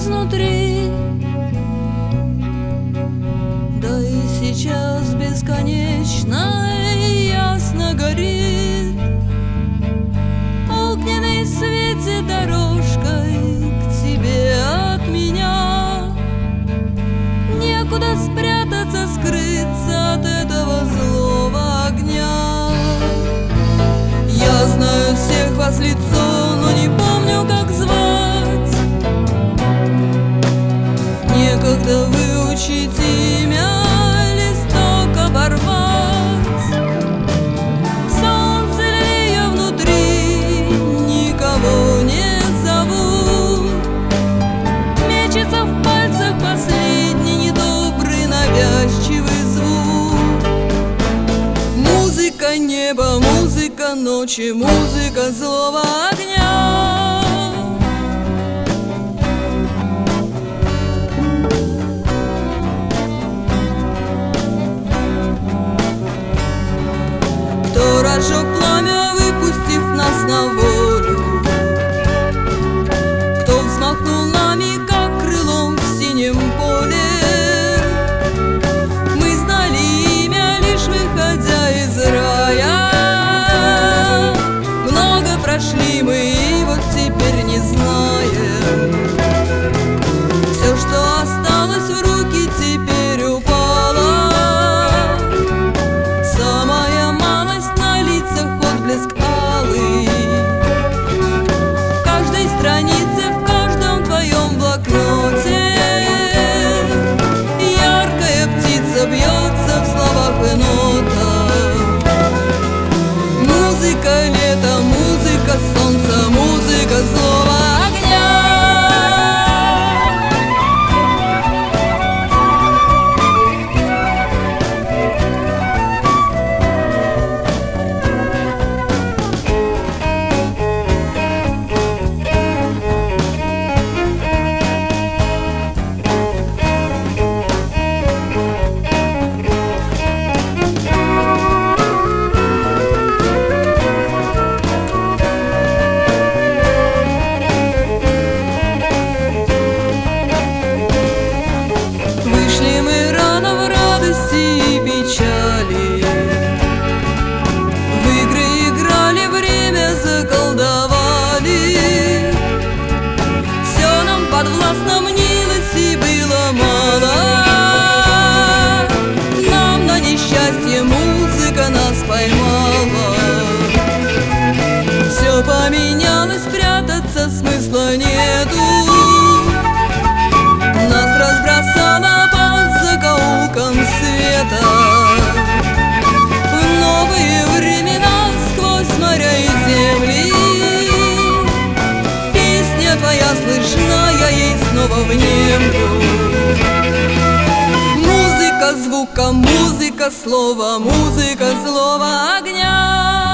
изнутри. Да и сейчас бесконечно и ясно горит огненный свете дорожкой к тебе от меня. Некуда спрятаться, скрыться от этого злого огня. Я знаю всех вас в лицо, но не помню, как звать. Некогда выучить имя, листок оборвать. Солнце ли я внутри, никого не зову. Мечется в пальцах последний недобрый навязчивый звук. Музыка неба, музыка ночи, музыка злого огня. Кто разжег пламя, выпустив нас на волю? Кто взмахнул нами, как крылом в синем поле? Мы знали имя, лишь выходя из рая. Много прошли мы, и вот теперь не знаем. Все, что осталось в руки, теперь упало. Самая малость на лицах, отблеск алый. В каждой странице, в каждом твоем блокноте яркая птица бьется в словах и нотах. Музыка лета, музыка солнца, музыка злого огня. Вышли мы рано в радости и печали, в игры играли, время заколдовали. Все нам подвластно мнилось и было мало. Нам на несчастье музыка нас поймала. Все поменялось, прятаться смысла нету. Нас разбросало по закоулкам света. В новые времена, сквозь моря и земли, песня твоя слышна, я ей снова внемлю. Музыка звука, музыка слова, музыка злого огня.